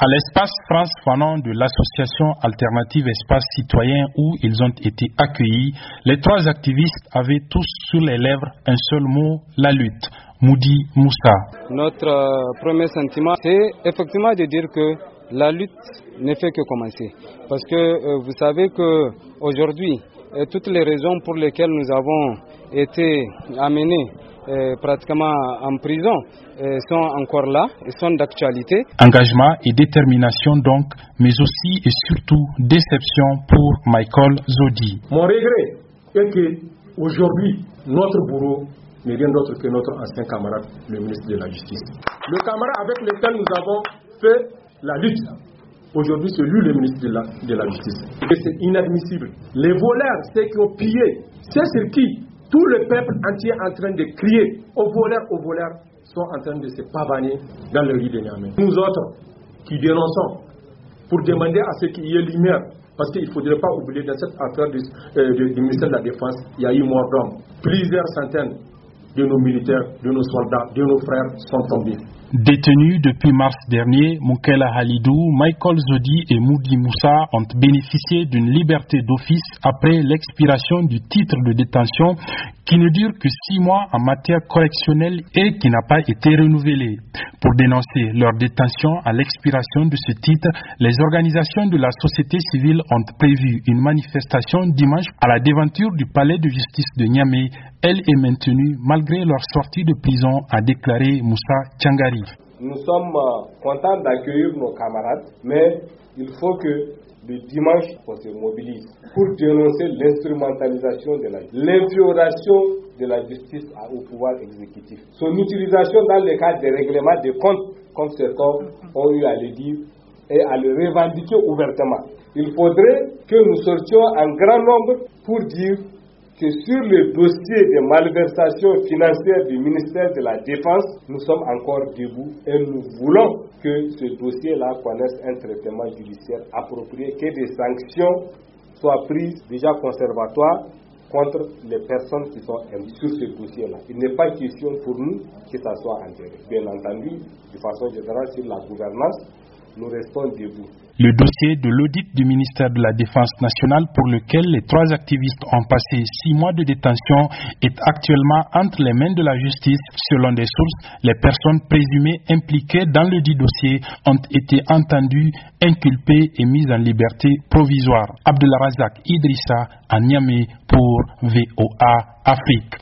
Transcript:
À l'espace France Fanon de l'association alternative Espace Citoyen où ils ont été accueillis, les trois activistes avaient tous sur les lèvres un seul mot, la lutte. Moudi Moussa. Notre premier sentiment, c'est effectivement de dire que la lutte ne fait que commencer. Parce que vous savez qu'aujourd'hui, toutes les raisons pour lesquelles nous avons été amenés pratiquement en prison sont encore là et sont d'actualité. Engagement et détermination donc, mais aussi et surtout déception pour Michael Zodi. Mon regret est que aujourd'hui notre bourreau n'est rien d'autre que notre ancien camarade, le ministre de la Justice. Le camarade avec lequel nous avons fait la lutte, aujourd'hui c'est lui le ministre de la Justice. Et c'est inadmissible. Les voleurs, ceux qui ont pillé, c'est sur qui tout le peuple entier est en train de crier aux voleurs, sont en train de se pavaner dans le riz de Niamey. Nous autres qui dénonçons pour demander à ce qu'il y ait lumière, parce qu'il ne faudrait pas oublier dans cette affaire du ministère de la Défense, il y a eu mort d'hommes. Plusieurs centaines de nos militaires, de nos soldats, de nos frères sont tombés. Détenus depuis mars dernier, Moukela Halidou, Michael Zodi et Moudi Moussa ont bénéficié d'une liberté d'office après l'expiration du titre de détention qui ne dure que 6 mois en matière correctionnelle et qui n'a pas été renouvelé. Pour dénoncer leur détention à l'expiration de ce titre, les organisations de la société civile ont prévu une manifestation dimanche à la devanture du palais de justice de Niamey. Elle est maintenue malgré leur sortie de prison, a déclaré Moussa Tchangari. Nous sommes contents d'accueillir nos camarades, mais il faut que le dimanche, on se mobilise pour dénoncer l'instrumentalisation de la justice, l'infioration de la justice au pouvoir exécutif, son utilisation dans le cadre des règlements des comptes, comme certains ont eu à le dire, et à le revendiquer ouvertement. Il faudrait que nous sortions en grand nombre pour dire que sur le dossier des malversations financières du ministère de la Défense, nous sommes encore debout et nous voulons que ce dossier-là connaisse un traitement judiciaire approprié, que des sanctions soient prises déjà conservatoires contre les personnes qui sont sur ce dossier-là. Il n'est pas question pour nous que ça soit enterré. Bien entendu, de façon générale, sur la gouvernance, nous restons debout. Le dossier de l'audit du ministère de la Défense nationale pour lequel les trois activistes ont passé 6 mois de détention est actuellement entre les mains de la justice. Selon des sources, les personnes présumées impliquées dans le dit dossier ont été entendues, inculpées et mises en liberté provisoire. Abdelrazak Idrissa à Niamey pour VOA Afrique.